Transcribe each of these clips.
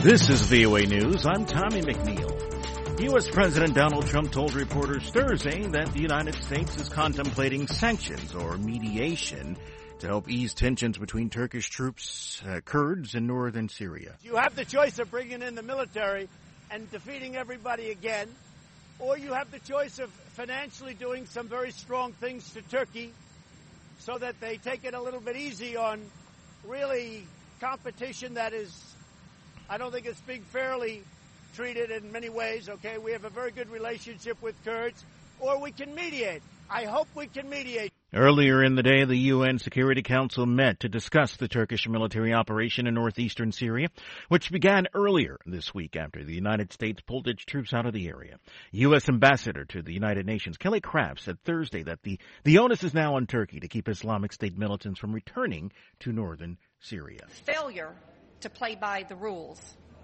This is VOA News. I'm Tommy McNeil. U.S. President Donald Trump told reporters Thursday that the United States is contemplating sanctions or mediation to help ease tensions between Turkish troops, Kurds in northern Syria. You have the choice of bringing in the military and defeating everybody again, or you have the choice of financially doing some very strong things to Turkey so that they take it a little bit easy on really competition that is, I don't think it's being fairly treated in many ways, okay? We have a very good relationship with Kurds, or we can mediate. I hope we can mediate. Earlier in the day, the UN Security Council met to discuss the Turkish military operation in northeastern Syria, which began earlier this week after the United States pulled its troops out of the area. U.S. Ambassador to the United Nations, Kelly Craft, said Thursday that the onus is now on Turkey to keep Islamic State militants from returning to northern Syria. Failure to play by the rules,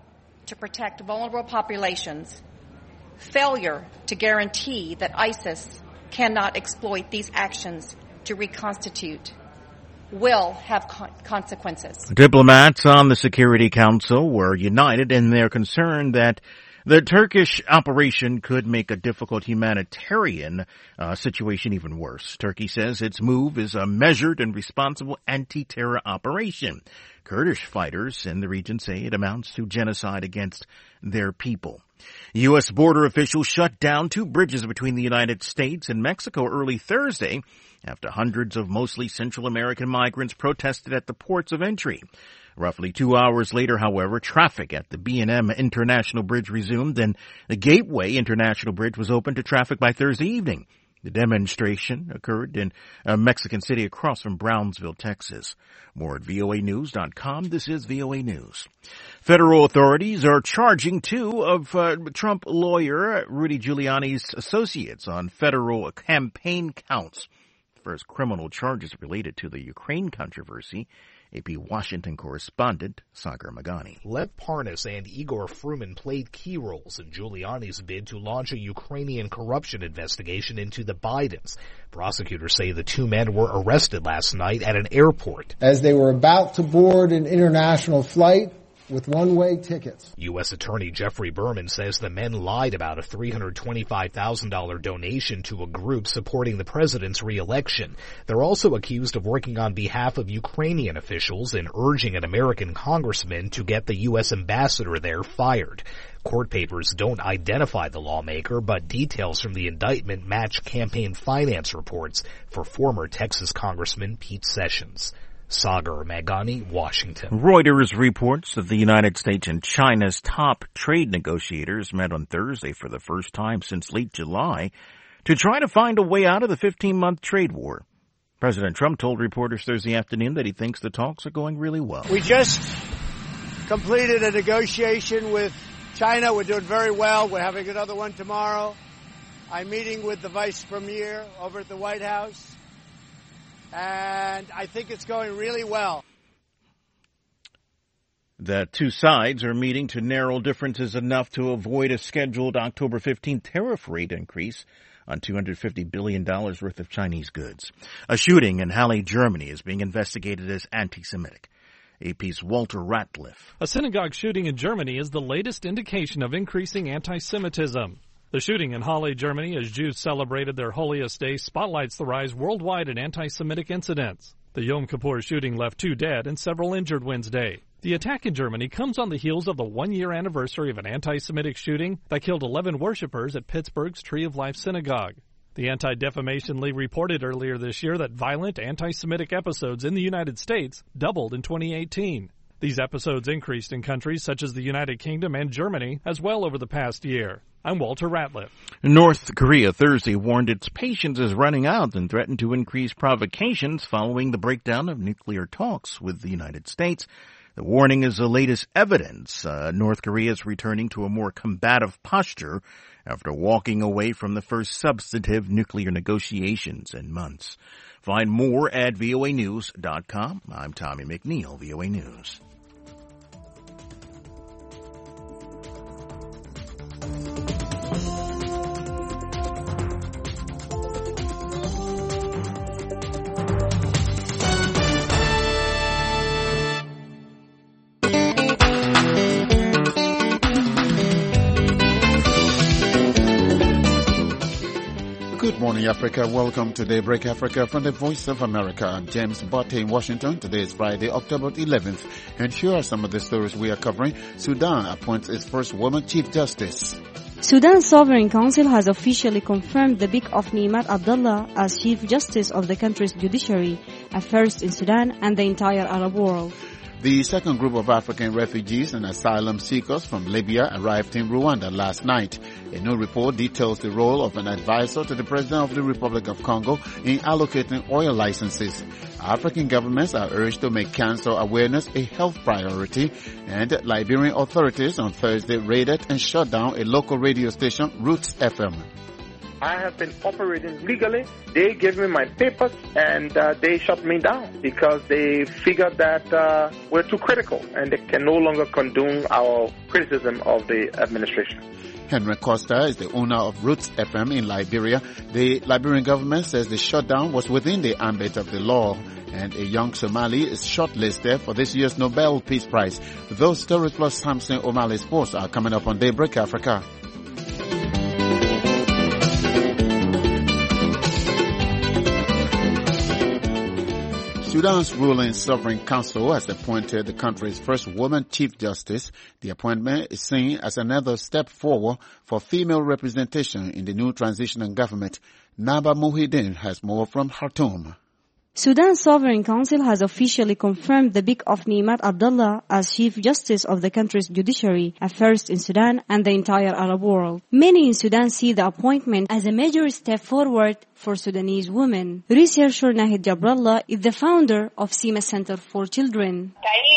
to protect vulnerable populations, failure to guarantee that ISIS cannot exploit these actions to reconstitute will have consequences. Diplomats on the Security Council were united in their concern that the Turkish operation could make a difficult humanitarian situation even worse. Turkey says its move is a measured and responsible anti-terror operation. Kurdish fighters in the region say it amounts to genocide against their people. U.S. border officials shut down 2 bridges between the United States and Mexico early Thursday after hundreds of mostly Central American migrants protested at the ports of entry. Roughly 2 hours later, however, traffic at the B&M International Bridge resumed, and the Gateway International Bridge was open to traffic by Thursday evening. The demonstration occurred in a Mexican city across from Brownsville, Texas. More at voanews.com. This is VOA News. Federal authorities are charging 2 of Trump lawyer Rudy Giuliani's associates on federal campaign counts. First criminal charges related to the Ukraine controversy. AP Washington correspondent Sagar Magani. Lev Parnas and Igor Fruman played key roles in Giuliani's bid to launch a Ukrainian corruption investigation into the Bidens. Prosecutors say the 2 men were arrested last night at an airport as they were about to board an international flight with one-way tickets. U.S. Attorney Jeffrey Berman says the men lied about a $325,000 donation to a group supporting the president's re-election. They're also accused of working on behalf of Ukrainian officials and urging an American congressman to get the U.S. ambassador there fired. Court papers don't identify the lawmaker, but details from the indictment match campaign finance reports for former Texas Congressman Pete Sessions. Sagar Magani, Washington. Reuters reports that the United States and China's top trade negotiators met on Thursday for the first time since late July to try to find a way out of the 15-month trade war. President Trump told reporters Thursday afternoon that he thinks the talks are going really well. We just completed a negotiation with China. We're doing very well. We're having another one tomorrow. I'm meeting with the Vice Premier over at the White House. And I think it's going really well. The 2 sides are meeting to narrow differences enough to avoid a scheduled October 15th tariff rate increase on $250 billion worth of Chinese goods. A shooting in Halle, Germany is being investigated as anti-Semitic. AP's Walter Ratliff. A synagogue shooting in Germany is the latest indication of increasing anti-Semitism. The shooting in Halle, Germany, as Jews celebrated their holiest day, spotlights the rise worldwide in anti-Semitic incidents. The Yom Kippur shooting left 2 dead and several injured Wednesday. The attack in Germany comes on the heels of the 1-year anniversary of an anti-Semitic shooting that killed 11 worshipers at Pittsburgh's Tree of Life Synagogue. The Anti-Defamation League reported earlier this year that violent anti-Semitic episodes in the United States doubled in 2018. These episodes increased in countries such as the United Kingdom and Germany as well over the past year. I'm Walter Ratliff. North Korea Thursday warned its patience is running out and threatened to increase provocations following the breakdown of nuclear talks with the United States. The warning is the latest evidence North Korea is returning to a more combative posture after walking away from the first substantive nuclear negotiations in months. Find more at voanews.com. I'm Tommy McNeil, VOA News. morning, Africa. Welcome to Daybreak Africa from the Voice of America. I'm James Botte in Washington. Today is Friday, October 11th. And here are some of the stories we are covering. Sudan appoints its first woman Chief Justice. Sudan's Sovereign Council has officially confirmed the pick of Nimat Abdullah as Chief Justice of the country's judiciary, a first in Sudan and the entire Arab world. The second group of African refugees and asylum seekers from Libya arrived in Rwanda last night. A new report details the role of an advisor to the President of the Republic of Congo in allocating oil licenses. African governments are urged to make cancer awareness a health priority, and Liberian authorities on Thursday raided and shut down a local radio station, Roots FM. I have been operating legally. They gave me my papers and they shut me down because they figured that we're too critical and they can no longer condone our criticism of the administration. Henry Costa is the owner of Roots FM in Liberia. The Liberian government says the shutdown was within the ambit of the law, and a young Somali is shortlisted for this year's Nobel Peace Prize. Those stories plus Samson O'Malley's Sports are coming up on Daybreak Africa. Sudan's ruling Sovereign Council has appointed the country's first woman Chief Justice. The appointment is seen as another step forward for female representation in the new transitional government. Naba Muhyiddin has more from Khartoum. Sudan's Sovereign Council has officially confirmed the pick of Nimat Abdullah as Chief Justice of the country's judiciary, a first in Sudan and the entire Arab world. Many in Sudan see the appointment as a major step forward for Sudanese women. Researcher Nahid Jabrallah is the founder of Sima Center for Children.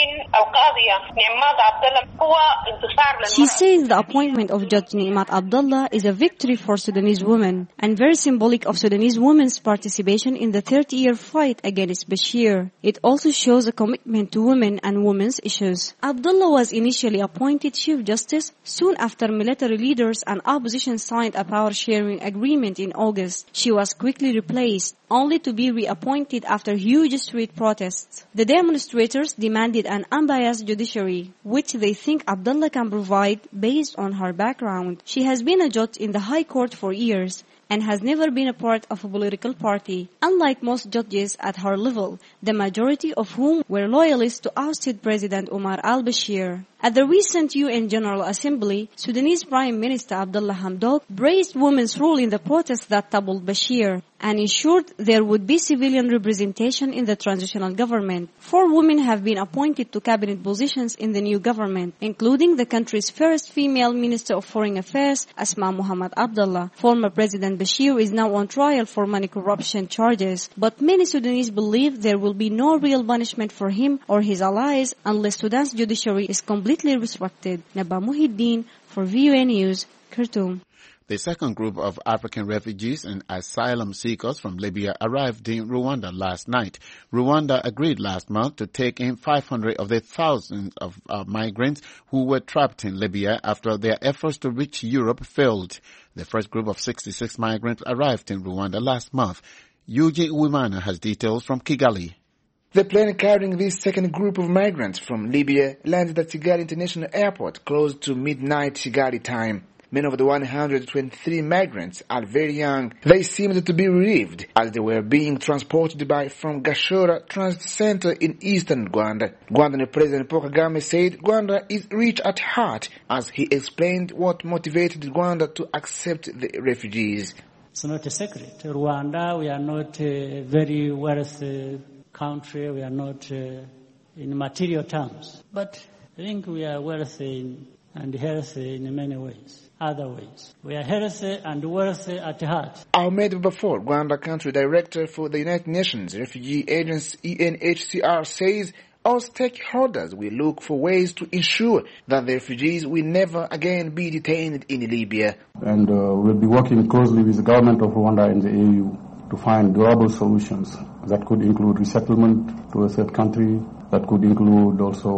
She says the appointment of Judge Nimat Abdullah is a victory for Sudanese women and very symbolic of Sudanese women's participation in the 30-year fight against Bashir. It also shows a commitment to women and women's issues. Abdullah was initially appointed Chief Justice soon after military leaders and opposition signed a power-sharing agreement in August. She was quickly replaced, only to be reappointed after huge street protests. The demonstrators demanded an unbiased judiciary, which they think Abdullah can provide based on her background. She has been a judge in the High Court for years and has never been a part of a political party. Unlike most judges at her level, the majority of whom were loyalists to ousted President Omar al-Bashir. At the recent UN General Assembly, Sudanese Prime Minister Abdullah Hamdok praised women's role in the protests that toppled Bashir and ensured there would be civilian representation in the transitional government. 4 women have been appointed to cabinet positions in the new government, including the country's first female Minister of Foreign Affairs, Asma Muhammad Abdullah. Former President Bashir is now on trial for money corruption charges, but many Sudanese believe there will be no real punishment for him or his allies unless Sudan's judiciary is completely respected. Naba Muhyiddin for VOA News, Khartoum. The second group of African refugees and asylum seekers from Libya arrived in Rwanda last night. Rwanda agreed last month to take in 500 of the thousands of migrants who were trapped in Libya after their efforts to reach Europe failed. The first group of 66 migrants arrived in Rwanda last month. Eugene Uwimana has details from Kigali. The plane carrying this second group of migrants from Libya landed at Kigali International Airport close to midnight Kigali time. Many of the 123 migrants are very young. They seemed to be relieved as they were being transported from Gashora Transit Center in eastern Rwanda. Rwandan President Paul Kagame said Rwanda is rich at heart as he explained what motivated Rwanda to accept the refugees. It's not a secret. Rwanda, we are not a very wealthy country. We are not in material terms. But I think we are wealthy and healthy in many ways. Other ways. We are healthy and wealthy at heart. Ahmed Bafor, Rwanda Country Director for the United Nations Refugee Agency UNHCR, says all stakeholders will look for ways to ensure that the refugees will never again be detained in Libya. And we'll be working closely with the government of Rwanda and the AU to find durable solutions that could include resettlement to a third country, that could include also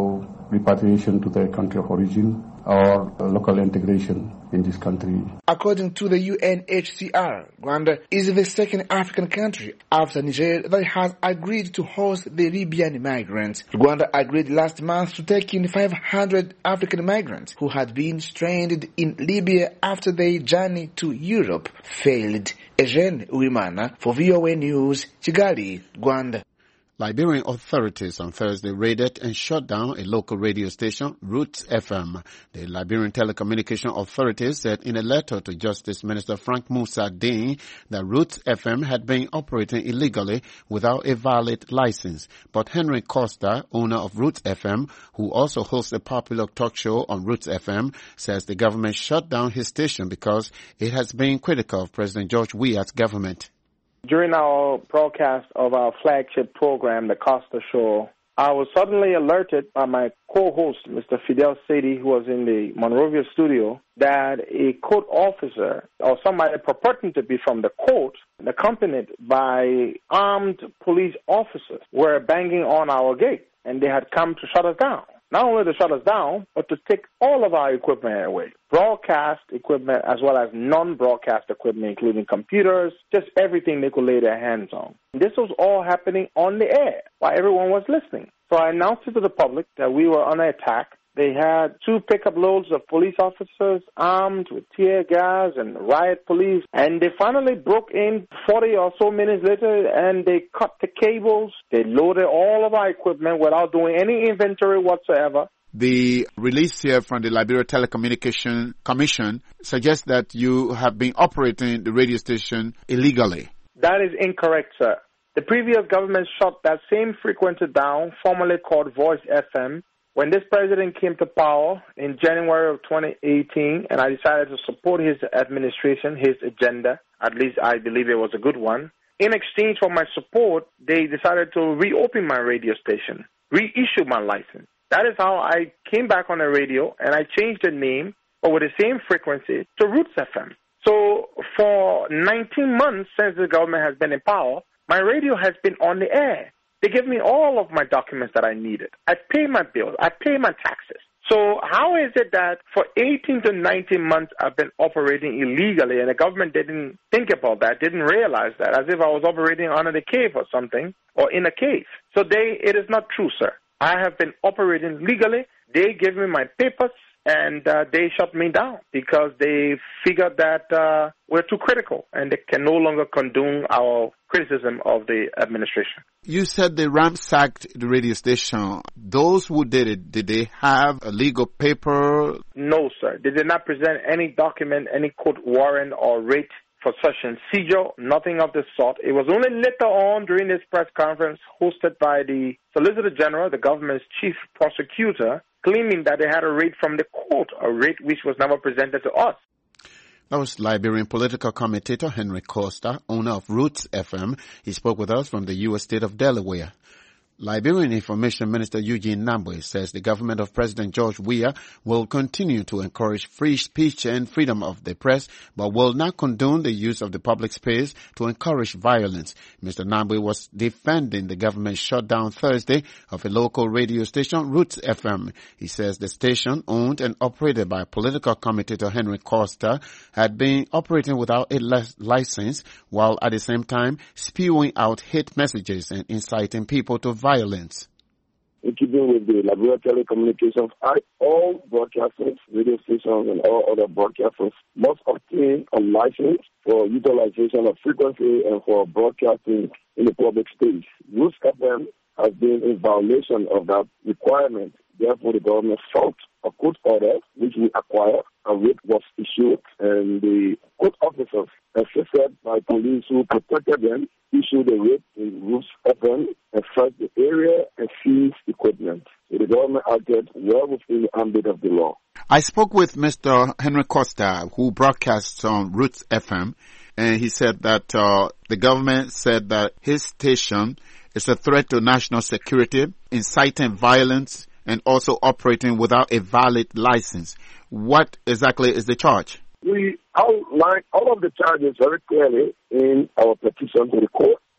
repatriation to their country of origin or local integration in this country. According to the UNHCR, Rwanda is the second African country after Niger that has agreed to host the Libyan migrants. Rwanda agreed last month to take in 500 African migrants who had been stranded in Libya after their journey to Europe failed. Eugene Uwimana for VOA News, Kigali, Rwanda. Liberian authorities on Thursday raided and shut down a local radio station, Roots FM. The Liberian Telecommunication Authority said in a letter to Justice Minister Frank Musa Dean that Roots FM had been operating illegally without a valid license. But Henry Costa, owner of Roots FM, who also hosts a popular talk show on Roots FM, says the government shut down his station because it has been critical of President George Weah's government. During our broadcast of our flagship program, The Costa Show, I was suddenly alerted by my co-host, Mr. Fidel Sadi, who was in the Monrovia studio, that a court officer or somebody purporting to be from the court, accompanied by armed police officers, were banging on our gate, and they had come to shut us down. Not only to shut us down, but to take all of our equipment away. Broadcast equipment as well as non-broadcast equipment, including computers, just everything they could lay their hands on. This was all happening on the air while everyone was listening. So I announced it to the public that we were under attack. They had 2 pickup loads of police officers armed with tear gas and riot police. And they finally broke in 40 or so minutes later and they cut the cables. They loaded all of our equipment without doing any inventory whatsoever. The release here from the Liberia Telecommunication Commission suggests that you have been operating the radio station illegally. That is incorrect, sir. The previous government shut that same frequency down, formerly called Voice FM, when this president came to power in January of 2018, and I decided to support his administration, his agenda. At least I believe it was a good one. In exchange for my support, they decided to reopen my radio station, reissue my license. That is how I came back on the radio, and I changed the name, but with the same frequency, to Roots FM. So for 19 months since the government has been in power, my radio has been on the air. They give me all of my documents that I needed. I pay my bills. I pay my taxes. So how is it that for 18 to 19 months I've been operating illegally and the government didn't think about that, didn't realize that, as if I was operating under the cave or something, or in a cave? So it is not true, sir. I have been operating legally. They gave me my papers and they shut me down because they figured that we're too critical and they can no longer condone our criticism of the administration. You said they ransacked the radio station. Those who did it, did they have a legal paper? No, sir. They did not present any document, any court warrant or writ for such a seizure, nothing of the sort. It was only later on during this press conference hosted by the Solicitor General, the government's chief prosecutor, claiming that they had a writ from the court, a writ which was never presented to us. That was Liberian political commentator Henry Costa, owner of Roots FM. He spoke with us from the U.S. state of Delaware. Liberian Information Minister Eugene Nambwe says the government of President George Weah will continue to encourage free speech and freedom of the press, but will not condone the use of the public space to encourage violence. Mr. Nambwe was defending the government's shutdown Thursday of a local radio station, Roots FM. He says the station, owned and operated by political commentator Henry Costa, had been operating without a license, while at the same time spewing out hate messages and inciting people to violence. In keeping with the Liberia Telecommunications Act, all broadcasters, radio stations, and all other broadcasters must obtain a license for utilization of frequency and for broadcasting in the public space. Roots FM has been in violation of that requirement. Therefore, the government sought a court order, which we acquired. A writ was issued, and the court officers, assisted by police who protected them, issued a writ in Roots FM and searched the area and seized equipment. So the government acted well within the ambit of the law. I spoke with Mr. Henry Costa, who broadcasts on Roots FM, and he said that the government said that his station is a threat to national security, inciting violence, and also operating without a valid license. What exactly is the charge? We outlined all of the charges very clearly in our petition to the court.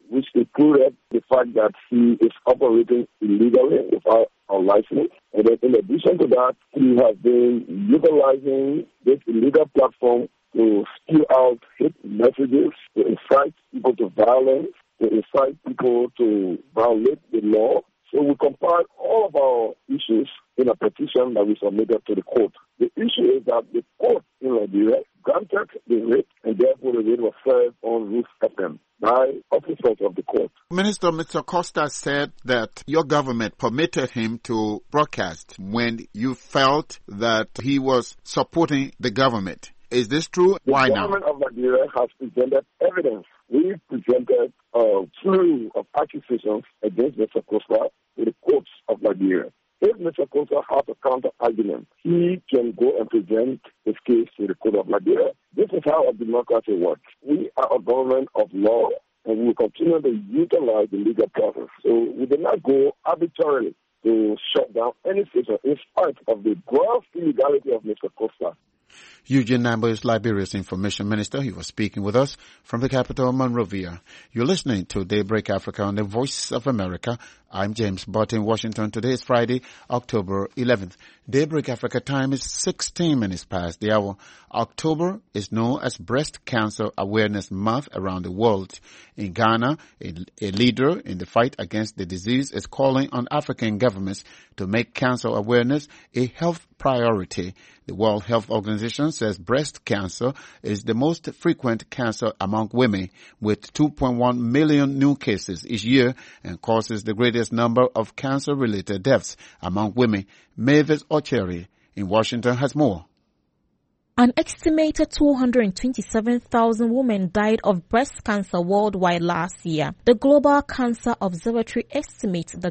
which included the fact that he is operating illegally without a license. And then in addition to that, he has been utilizing this illegal platform to spew out hate messages, to incite people to violence, to incite people to violate the law. So we compiled all of our issues in a petition that we submitted to the court. The issue is that the court in Liberia granted the writ, and therefore the writ was served on Roof FM by officers of the court. Minister, Mr. Costa said that your government permitted him to broadcast when you felt that he was supporting the government. Is this true? Why now? The government of Liberia has presented evidence. We presented a slew of accusations against Mr. Costa to the courts of Liberia. If Mr. Costa has a counter-argument, he can go and present his case to the court of Liberia. This is how a democracy works. We are a government of law, and we will continue to utilize the legal process. So we did not go arbitrarily to shut down any station in spite of the gross illegality of Mr. Costa. Eugene Nambo is Liberia's information minister. He was speaking with us from the capital, Monrovia. You're listening to Daybreak Africa on the Voice of America. I'm James Butt in Washington. Today is Friday, October 11th. Daybreak Africa time is 16 minutes past the hour. October is known as Breast Cancer Awareness Month around the world. In Ghana, a leader in the fight against the disease is calling on African governments to make cancer awareness a health priority. The World Health Organization says breast cancer is the most frequent cancer among women, with 2.1 million new cases each year, and causes the greatest number of cancer-related deaths among women. Mavis Ocheri in Washington has more. An estimated 227,000 women died of breast cancer worldwide last year. The Global Cancer Observatory estimates that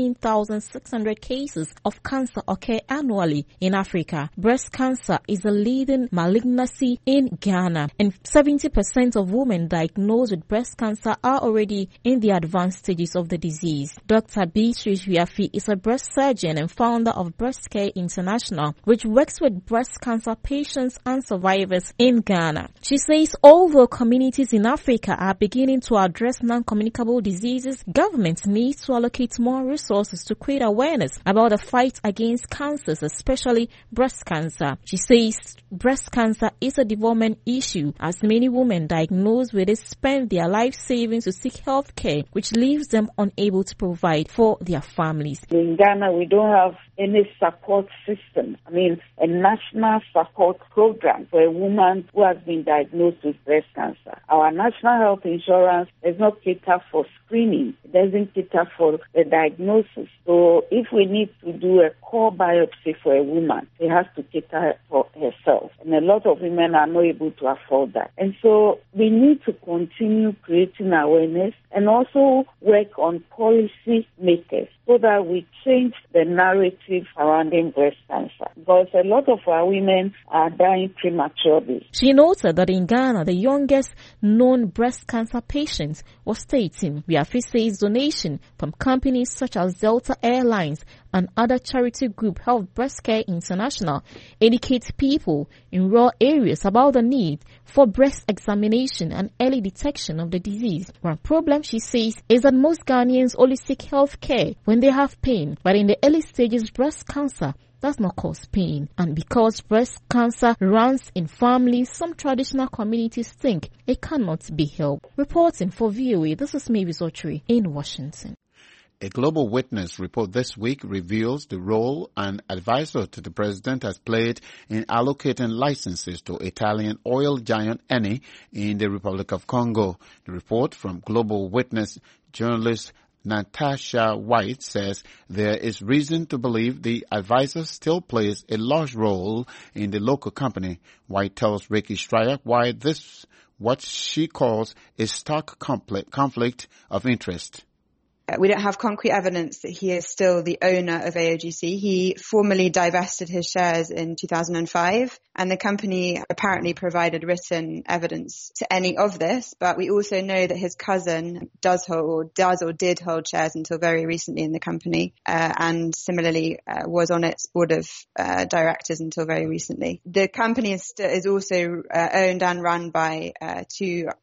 16,600 cases of cancer occur annually in Africa. Breast cancer is a leading malignancy in Ghana, and 70% of women diagnosed with breast cancer are already in the advanced stages of the disease. Dr. Beatrice Wiafi is a breast surgeon and founder of Breast Care International, which works with breast cancer patients and survivors in Ghana. She says although communities in Africa are beginning to address non-communicable diseases, governments need to allocate more resources to create awareness about the fight against cancers, especially breast cancer. She says breast cancer is a development issue as many women diagnosed with it spend their life savings to seek health care, which leaves them unable to provide for their families. In Ghana, we don't have any support system. A national support program for a woman who has been diagnosed with breast cancer. Our national health insurance does not cater for screening. It doesn't cater for the diagnosis. So if we need to do a core biopsy for a woman, she has to cater for herself. And a lot of women are not able to afford that. And so we need to continue creating awareness and also work on policy makers so that we change the narrative surrounding breast cancer. Because a lot of our women are dying prematurely. She noted that in Ghana, the youngest known breast cancer patient was 13. Wiafi says donation from companies such as Delta Airlines and other charity group Health Breast Care International educates people in rural areas about the need for breast examination and early detection of the disease. One problem, she says, is that most Ghanaians only seek health care when they have pain, but in the early stages, breast cancer does not cause pain. And because breast cancer runs in families, some traditional communities think it cannot be helped. Reporting for VOA, this is Mavis Ocheri in Washington. A Global Witness report this week reveals the role an advisor to the president has played in allocating licenses to Italian oil giant Eni in the Republic of Congo. The report from Global Witness journalist Natasha White says there is reason to believe the advisor still plays a large role in the local company. White tells Ricky Stryer why this, what she calls a stark conflict of interest. We don't have concrete evidence that he is still the owner of AOGC. He formally divested his shares in 2005, and the company apparently provided written evidence to any of this. But we also know that his cousin does or did hold shares until very recently in the company, and similarly was on its board of directors until very recently. The company is also owned and run by two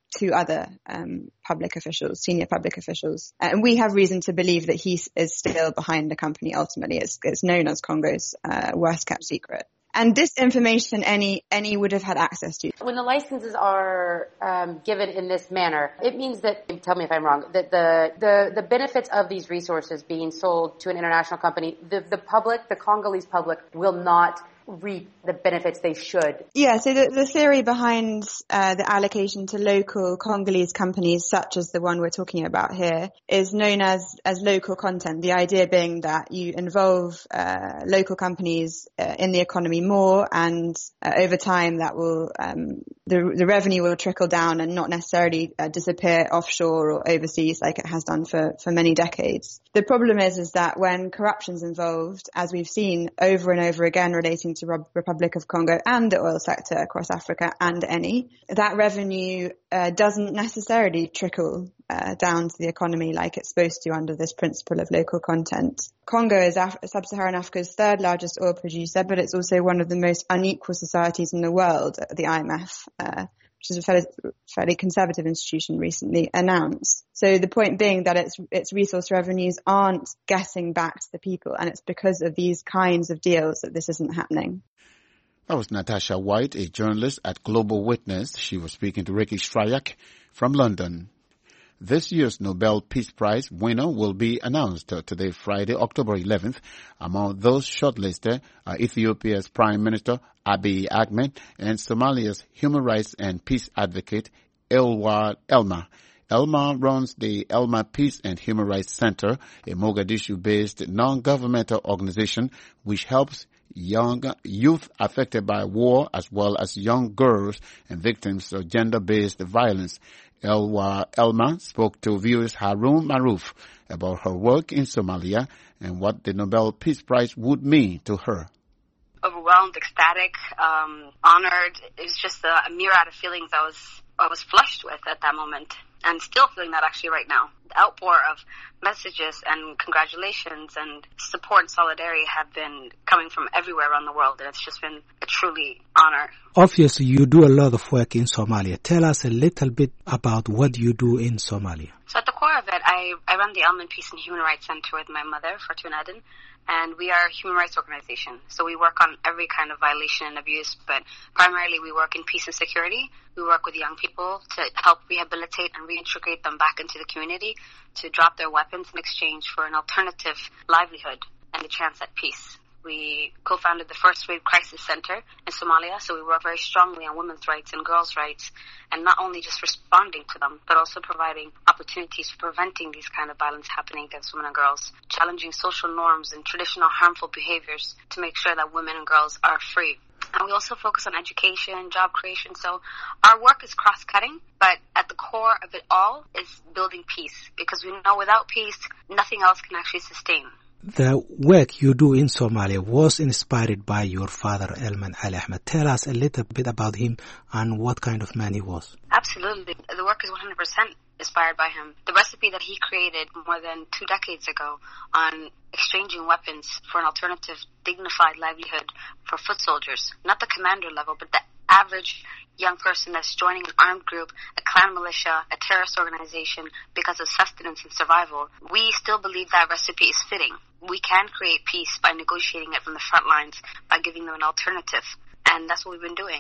two other public officials, senior public officials. And we have reason to believe that he is still behind the company ultimately. It's known as Congo's worst kept secret. And this information any would have had access to. When the licenses are given in this manner, it means that, tell me if I'm wrong, that the benefits of these resources being sold to an international company, the public, the Congolese public, will not reap the benefits they should. Yeah, so the theory behind the allocation to local Congolese companies, such as the one we're talking about here, is known as local content. The idea being that you involve local companies in the economy more, and over time that will the revenue will trickle down and not necessarily disappear offshore or overseas like it has done for many decades. The problem is that when corruption's involved, as we've seen over and over again relating to Republic of Congo and the oil sector across Africa and that revenue doesn't necessarily trickle down to the economy like it's supposed to under this principle of local content. Congo is Sub-Saharan Africa's third largest oil producer, but it's also one of the most unequal societies in the world, the IMF, which is a fairly conservative institution, recently announced. So the point being that its resource revenues aren't getting back to the people, and it's because of these kinds of deals that this isn't happening. That was Natasha White, a journalist at Global Witness. She was speaking to Ricky Shrayak from London. This year's Nobel Peace Prize winner will be announced today, Friday, October 11th. Among those shortlisted are Ethiopia's Prime Minister Abiy Ahmed and Somalia's human rights and peace advocate Elwar Elma. Elma runs the Elma Peace and Human Rights Center, a Mogadishu-based non-governmental organization which helps young youth affected by war as well as young girls and victims of gender-based violence. Elma spoke to viewers Harun Maruf about her work in Somalia and what the Nobel Peace Prize would mean to her. Overwhelmed, ecstatic, honored. It was just a myriad of feelings I was flushed with at that moment, and still feeling that actually right now. The outpour of messages and congratulations and support and solidarity have been coming from everywhere around the world, and it's just been a truly honor. Obviously, you do a lot of work in Somalia. Tell us a little bit about what you do in Somalia. So at the core of it, I run the Elman Peace and Human Rights Center with my mother, Fortuna Eden, and we are a human rights organization. So we work on every kind of violation and abuse, but primarily we work in peace and security. We work with young people to help rehabilitate and reintegrate them back into the community, to drop their weapons in exchange for an alternative livelihood and a chance at peace. We co-founded the First Wave Crisis Center in Somalia, so we work very strongly on women's rights and girls' rights, and not only just responding to them, but also providing opportunities for preventing these kind of violence happening against women and girls, challenging social norms and traditional harmful behaviors to make sure that women and girls are free. And we also focus on education, job creation, so our work is cross-cutting, but at the core of it all is building peace, because we know without peace, nothing else can actually sustain. The work you do in Somalia was inspired by your father, Elman Ali Ahmed. Tell us a little bit about him and what kind of man he was. Absolutely. The work is 100% inspired by him. The recipe that he created more than 2 decades ago on exchanging weapons for an alternative, dignified livelihood for foot soldiers, not the commander level, but the average young person that's joining an armed group, a clan militia, a terrorist organization because of sustenance and survival. We still believe that recipe is fitting. We can create peace by negotiating it from the front lines, by giving them an alternative, and that's what we've been doing.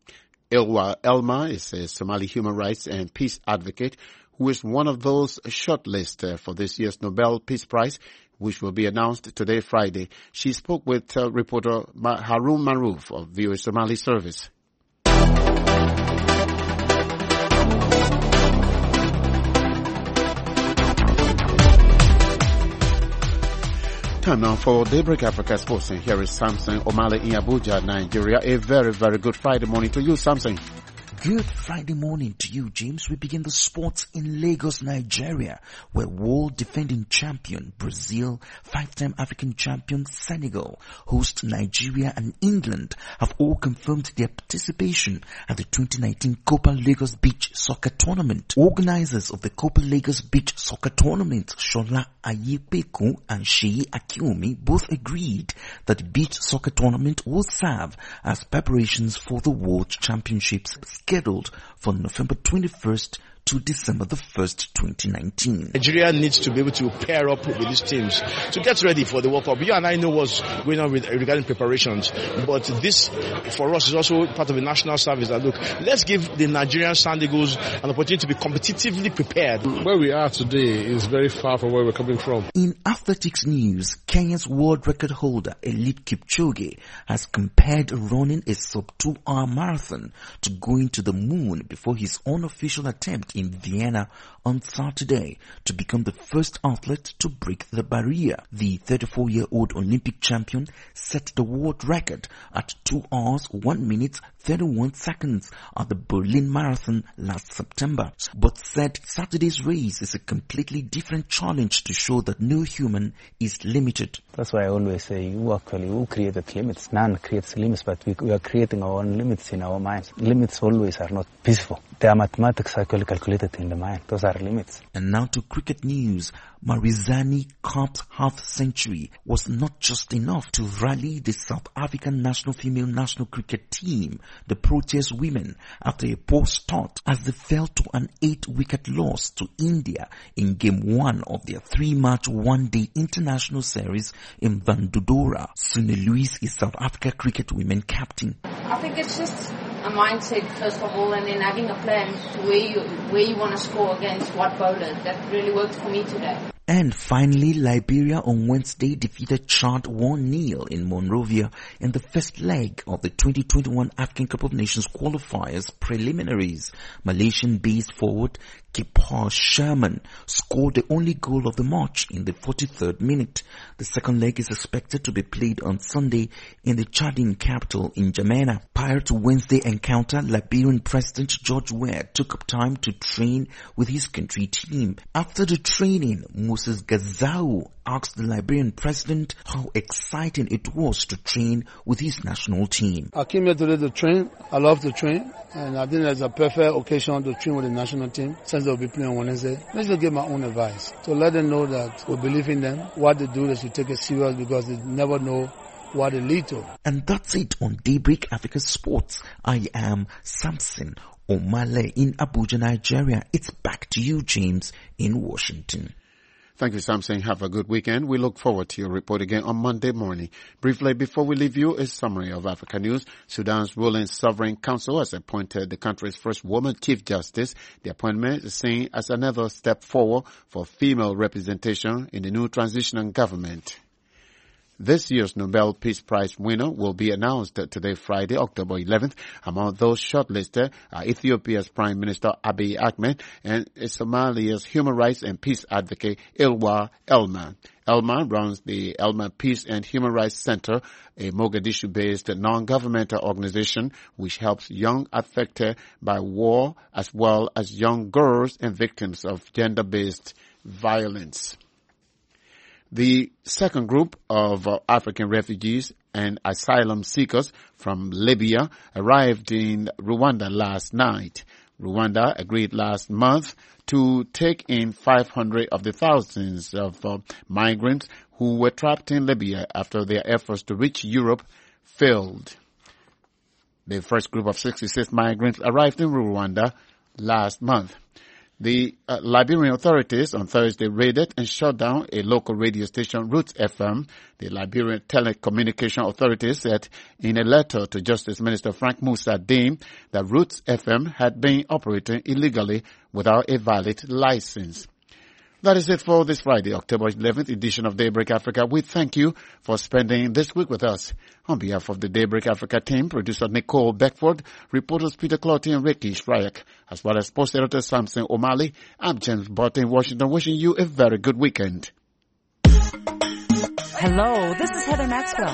Elma is a Somali human rights and peace advocate who is one of those shortlisted for this year's Nobel Peace Prize, which will be announced today, Friday. She spoke with reporter Harun Maruf of VOA Somali Service. Time now for Daybreak Africa Sports, and here is Samson Omale in Abuja, Nigeria. A very, very good Friday morning to you, Samson. Good Friday morning to you, James. We begin the sports in Lagos, Nigeria, where world defending champion Brazil, 5-time African champion Senegal, host Nigeria and England have all confirmed their participation at the 2019 Copa Lagos Beach Soccer Tournament. Organizers of the Copa Lagos Beach Soccer Tournament, Shola Ayepeku and Sheyi Akiomi, both agreed that the beach soccer tournament will serve as preparations for the World Championships scheduled for November 21st to December the 1st, 2019. Nigeria needs to be able to pair up with these teams to get ready for the World Cup. You and I know what's going on regarding preparations, but this, for us, is also part of the national service that, look, let's give the Nigerian Sand Eagles an opportunity to be competitively prepared. Where we are today is very far from where we're coming from. In athletics news, Kenya's world record holder, Eliud Kipchoge, has compared running a sub-2-hour marathon to going to the moon before his unofficial attempt in Vienna on Saturday to become the first athlete to break the barrier. The 34-year-old Olympic champion set the world record at 2 hours, 1 minute, 31 seconds at the Berlin Marathon last September, but said Saturday's race is a completely different challenge to show that no human is limited. That's why I always say, who created limits? None creates limits, but we are creating our own limits in our minds. Limits always are not peaceful. They are mathematically calculated in the mind. Those are limits. And now to cricket news. Marizani Cup's half-century was not just enough to rally the South African national female national cricket team, the Proteas women, after a poor start as they fell to an 8-wicket loss to India in Game 1 of their 3-match one-day international series in Bandudora. Sune Louise is South Africa cricket women captain. I think it's just a mindset first of all, and then having a plan to where you want to score against what bowler. That really worked for me today. And finally, Liberia on Wednesday defeated Chad 1-0 in Monrovia in the first leg of the 2021 African Cup of Nations qualifiers preliminaries. Malaysian-based forward Kipar Sherman scored the only goal of the match in the 43rd minute. The second leg is expected to be played on Sunday in the Chadian capital in N'Djamena. Prior to Wednesday encounter, Liberian President George Weah took up time to train with his country team. After the training, Moses Gazau asked the Liberian president how exciting it was to train with his national team. I came here today to train. I love to train, and I think it's a perfect occasion to train with the national team since they'll be playing on Wednesday. Let's just give my own advice to let them know that we believe in them. What they do, they should take it serious because they never know what it leads to. And that's it on Daybreak Africa Sports. I am Samson Omale in Abuja, Nigeria. It's back to you, James, in Washington. Thank you, Samson. Have a good weekend. We look forward to your report again on Monday morning. Briefly, before we leave you, a summary of Africa news. Sudan's ruling sovereign council has appointed the country's first woman chief justice. The appointment is seen as another step forward for female representation in the new transitional government. This year's Nobel Peace Prize winner will be announced today, Friday, October 11th. Among those shortlisted are Ethiopia's Prime Minister Abiy Ahmed and Somalia's human rights and peace advocate Ilwa Elman. Elman runs the Elman Peace and Human Rights Center, a Mogadishu-based non-governmental organization which helps young affected by war as well as young girls and victims of gender-based violence. The second group of African refugees and asylum seekers from Libya arrived in Rwanda last night. Rwanda agreed last month to take in 500 of the thousands of migrants who were trapped in Libya after their efforts to reach Europe failed. The first group of 66 migrants arrived in Rwanda last month. The Liberian authorities on Thursday raided and shut down a local radio station, Roots FM. The Liberian Telecommunication Authority said in a letter to Justice Minister Frank Musa Dame that Roots FM had been operating illegally without a valid license. That is it for this Friday, October 11th edition of Daybreak Africa. We thank you for spending this week with us. On behalf of the Daybreak Africa team, producer Nicole Beckford, reporters Peter Clotty and Ricky Shryak, as well as sports editor Samson O'Malley, I'm James Bott in Washington, wishing you a very good weekend. Hello, this is Heather Maxwell.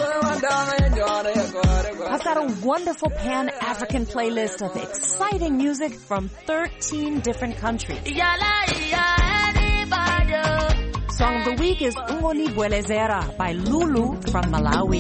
I've got a wonderful Pan-African playlist of exciting music from 13 different countries. Song of the week is Ungoni Bwelezera by Lulu from Malawi.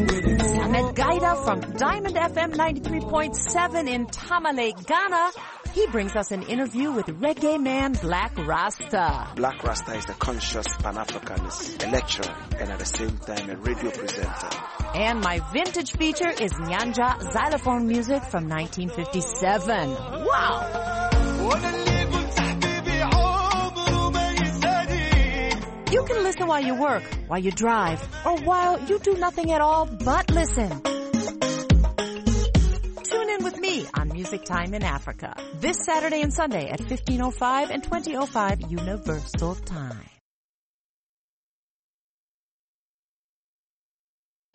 Samet Gaida from Diamond FM 93.7 in Tamale, Ghana. He brings us an interview with reggae man Black Rasta. Black Rasta is a conscious Pan-Africanist, a lecturer, and at the same time a radio presenter. And my vintage feature is Nyanja xylophone music from 1957. Wow! You can listen while you work, while you drive, or while you do nothing at all but listen. Tune in with me on Music Time in Africa this Saturday and Sunday at 15:05 and 20:05 Universal Time.